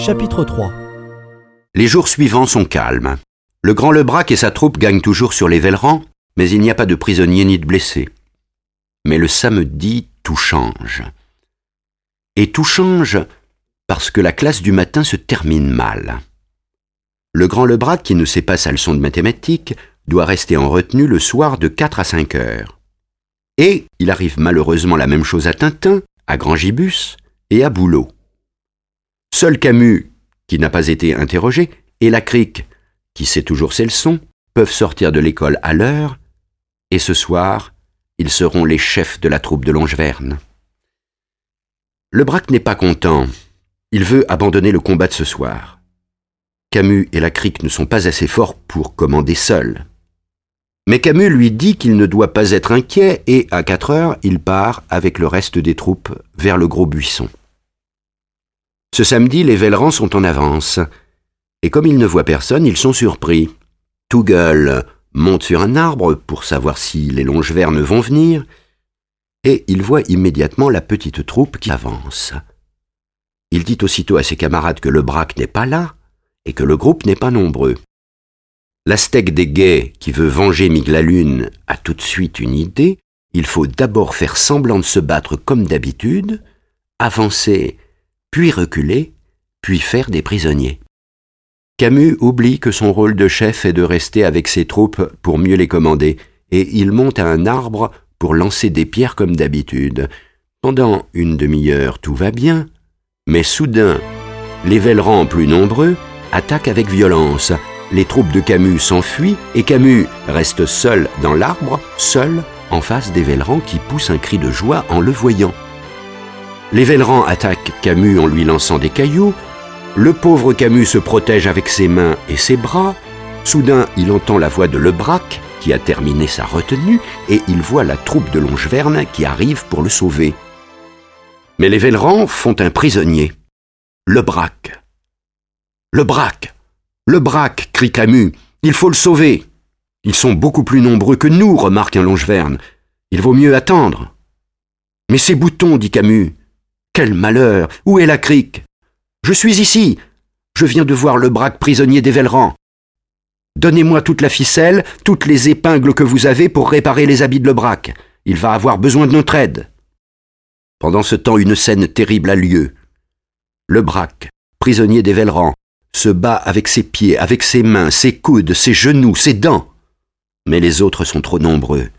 Chapitre 3. Les jours suivants sont calmes. Le grand Lebrac et sa troupe gagnent toujours sur les Vellerans, mais il n'y a pas de prisonniers ni de blessés. Mais le samedi, tout change. Et tout change parce que la classe du matin se termine mal. Le grand Lebrac, qui ne sait pas sa leçon de mathématiques, doit rester en retenue le soir de 4 à 5 heures. Et il arrive malheureusement la même chose à Tintin, à Grand-Gibus et à Boulot. Seul Camus, qui n'a pas été interrogé, et la Crique, qui sait toujours ses leçons, peuvent sortir de l'école à l'heure, et ce soir, ils seront les chefs de la troupe de Longeverne. Lebrac n'est pas content. Il veut abandonner le combat de ce soir. Camus et la Crique ne sont pas assez forts pour commander seuls. Mais Camus lui dit qu'il ne doit pas être inquiet et, à 4 heures, il part avec le reste des troupes vers le gros buisson. Ce samedi, les Vellerans sont en avance. Et comme ils ne voient personne, ils sont surpris. Tougueul monte sur un arbre pour savoir si les Longevernes vont venir, et il voit immédiatement la petite troupe qui avance. Il dit aussitôt à ses camarades que Lebrac n'est pas là, et que le groupe n'est pas nombreux. L'Aztèque des Guets, qui veut venger Miglalune, a tout de suite une idée. Il faut d'abord faire semblant de se battre comme d'habitude, avancer, puis reculer, puis faire des prisonniers. Camus oublie que son rôle de chef est de rester avec ses troupes pour mieux les commander, et il monte à un arbre pour lancer des pierres comme d'habitude. Pendant une demi-heure, tout va bien, mais soudain, les Vellerans plus nombreux attaquent avec violence. Les troupes de Camus s'enfuient, et Camus reste seul dans l'arbre, seul en face des Vellerans qui poussent un cri de joie en le voyant. Les Vellerans attaquent Camus en lui lançant des cailloux. Le pauvre Camus se protège avec ses mains et ses bras. Soudain, il entend la voix de Lebrac, qui a terminé sa retenue, et il voit la troupe de Longeverne qui arrive pour le sauver. Mais les Vellerans font un prisonnier. Lebrac. Lebrac. Lebrac, crie Camus. Il faut le sauver. Ils sont beaucoup plus nombreux que nous, remarque un Longeverne. Il vaut mieux attendre. Mais ces boutons, dit Camus. Quel malheur! Où est la Crique? Je suis ici. Je viens de voir Lebrac prisonnier des Vellerans. Donnez-moi toute la ficelle, toutes les épingles que vous avez pour réparer les habits de Lebrac. Il va avoir besoin de notre aide. Pendant ce temps, une scène terrible a lieu. Lebrac, prisonnier des Vellerans, se bat avec ses pieds, avec ses mains, ses coudes, ses genoux, ses dents. Mais les autres sont trop nombreux.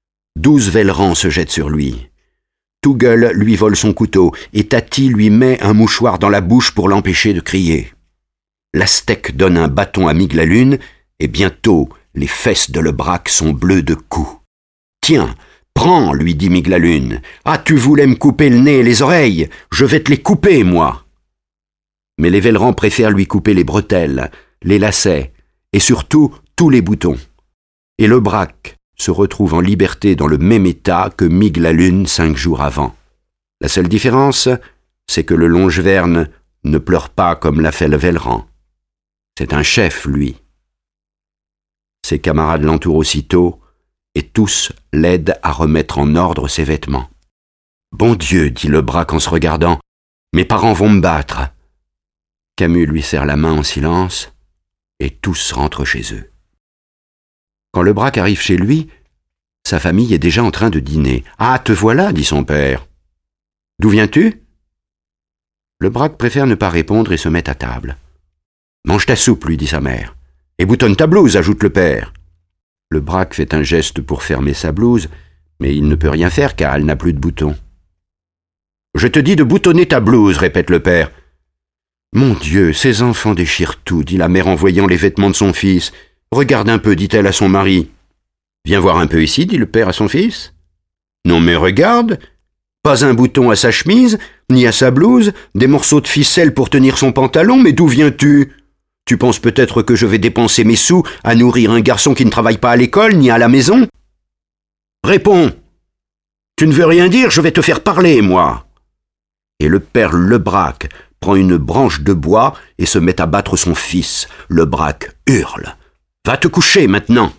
12 Vellerans se jettent sur lui. Tougueul lui vole son couteau, et Tati lui met un mouchoir dans la bouche pour l'empêcher de crier. L'Aztèque donne un bâton à Miglalune, et bientôt les fesses de Lebrac sont bleues de coups. « Tiens, prends, lui dit Miglalune. Ah, tu voulais me couper le nez et les oreilles, je vais te les couper, moi. » Mais les Vellerans préfèrent lui couper les bretelles, les lacets, et surtout tous les boutons. Et Lebrac se retrouve en liberté dans le même état que Miglalune 5 jours avant. La seule différence, c'est que le Longeverne ne pleure pas comme l'a fait le Velleran. C'est un chef, lui. Ses camarades l'entourent aussitôt, et tous l'aident à remettre en ordre ses vêtements. « Bon Dieu, dit Lebrac en se regardant, mes parents vont me battre. » Camus lui serre la main en silence, et tous rentrent chez eux. Quand Lebrac arrive chez lui, sa famille est déjà en train de dîner. « Ah, te voilà, dit son père. D'où viens-tu » Lebrac préfère ne pas répondre et se met à table. « Mange ta soupe, lui dit sa mère. Et boutonne ta blouse, ajoute le père. Lebrac fait un geste pour fermer sa blouse, mais il ne peut rien faire car elle n'a plus de boutons. « Je te dis de boutonner ta blouse, répète le père. Mon Dieu, ces enfants déchirent tout, dit la mère en voyant les vêtements de son fils. Regarde un peu, dit-elle à son mari. Viens voir un peu ici, dit le père à son fils. Non mais regarde, pas un bouton à sa chemise, ni à sa blouse, des morceaux de ficelle pour tenir son pantalon, mais d'où viens-tu? Tu penses peut-être que je vais dépenser mes sous à nourrir un garçon qui ne travaille pas à l'école, ni à la maison? Réponds! Tu ne veux rien dire, je vais te faire parler, moi. Et le père Lebrac prend une branche de bois et se met à battre son fils. Lebrac hurle. Va te coucher maintenant.